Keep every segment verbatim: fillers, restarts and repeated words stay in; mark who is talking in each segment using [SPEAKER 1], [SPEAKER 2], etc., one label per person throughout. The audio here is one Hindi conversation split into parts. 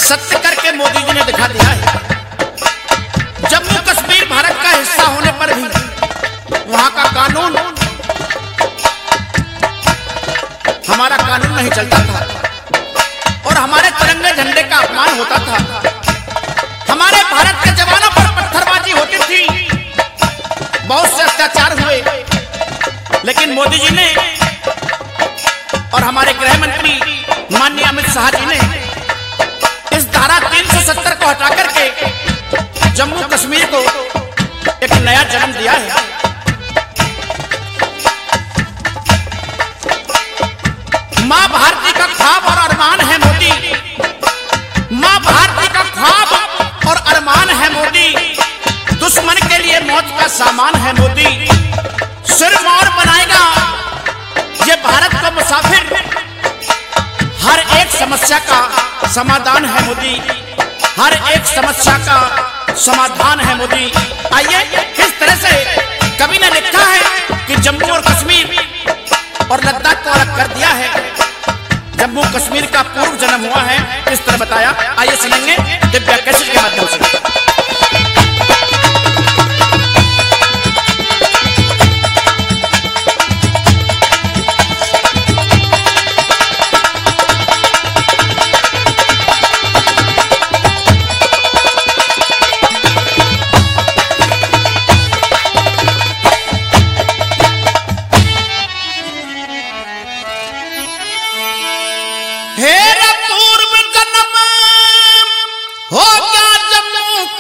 [SPEAKER 1] सत्य करके मोदी जी ने दिखा दिया है। जम्मू कश्मीर भारत का हिस्सा होने पर भी वहां का कानून हमारा कानून नहीं चलता था और हमारे तिरंगे झंडे का अपमान होता था। हमारे भारत के जवानों पर पत्थरबाजी होती थी, बहुत से अत्याचार हुए, लेकिन मोदी जी ने और हमारे गृह मंत्री माननीय अमित शाह जी ने इस धारा तीन सौ सत्तर को हटा करके जम्मू कश्मीर को एक नया जन्म दिया है। मां भारती का ख्वाब और अरमान है मोदी, मां भारती का ख्वाब और अरमान है मोदी, दुश्मन के लिए मौत का सामान है मोदी। सिर्फ और बनाएगा ये भारत को मुसाफिर, हर एक समस्या का समाधान है मोदी, हर एक समस्या का समाधान है मोदी। आइए, किस तरह से कवि ने लिखा है कि जम्मू और कश्मीर और लद्दाख को अलग कर दिया है, जम्मू कश्मीर का पूर्व जन्म हुआ है, किस तरह बताया। आइए सुनेंगे दिव्या कैसेट के माध्यम से। पूर्व जन्म हो गया जम्मू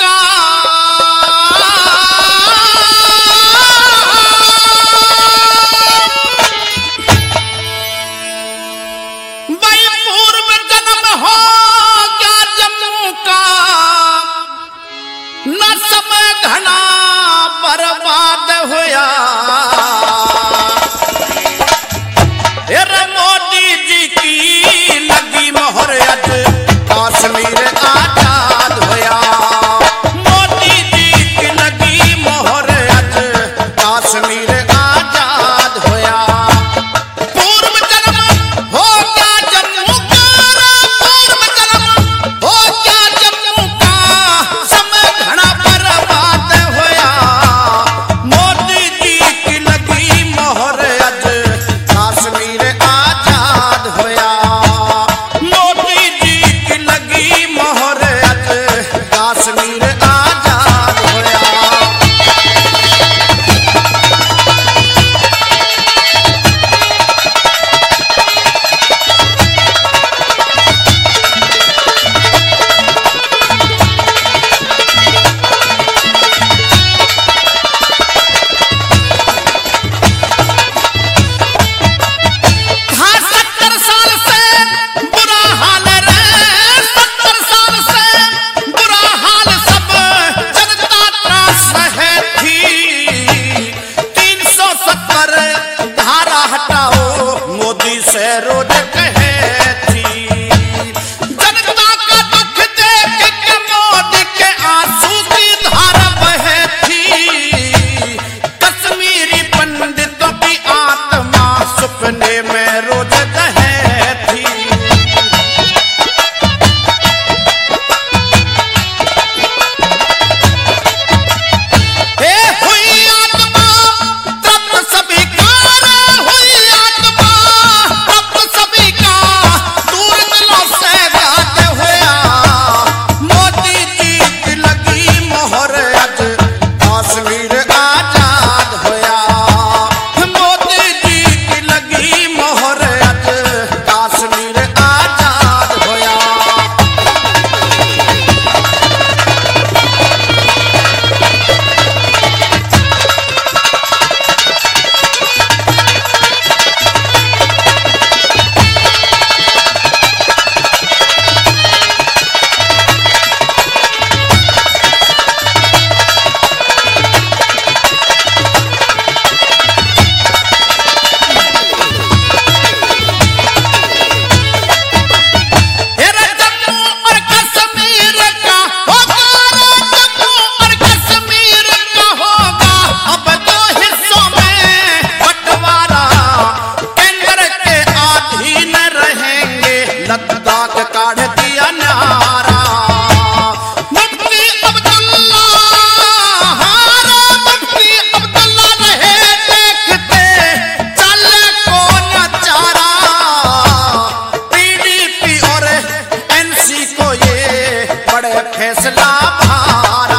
[SPEAKER 1] फैसला भारा।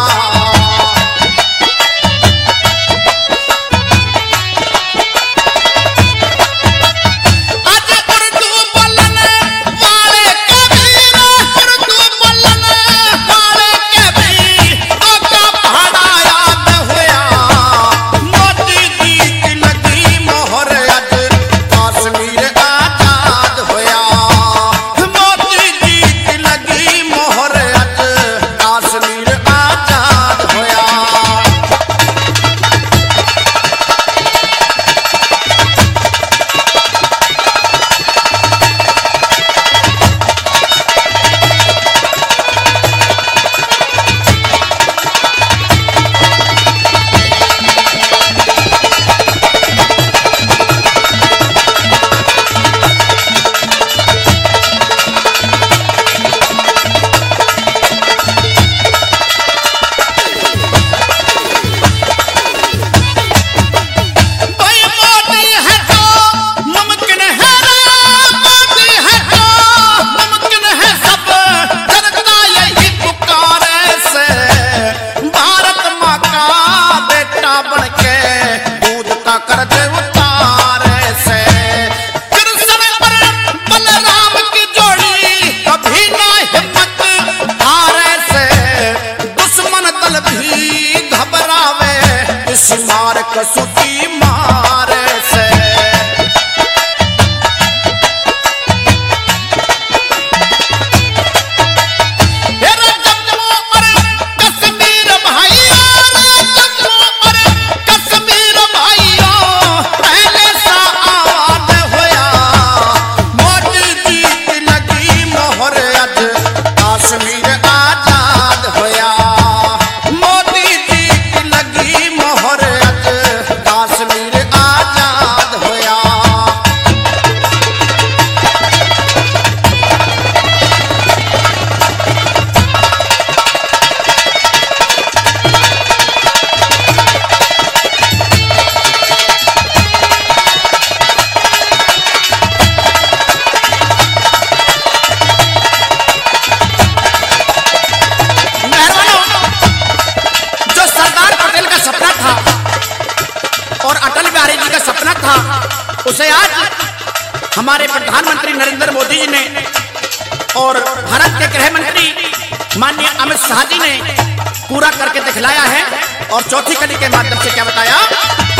[SPEAKER 1] कसुती मारे से कश्मीर भाइयों कश्मीर भाइयों पहले सा आवाज होया मोदी जीत लगी मोहर अज कश्मीर आजाद होया। मोदी जीत लगी मोहर कश्मीर आजाद होया। जो सरदार पटेल का सपना था और अटल बिहारी जी का सपना था, उसे आज हमारे प्रधानमंत्री नरेंद्र मोदी जी ने और भारत के गृह मंत्री माननीय अमित शाह जी ने पूरा करके दिखलाया है। और चौथी कड़ी के माध्यम से क्या बताया?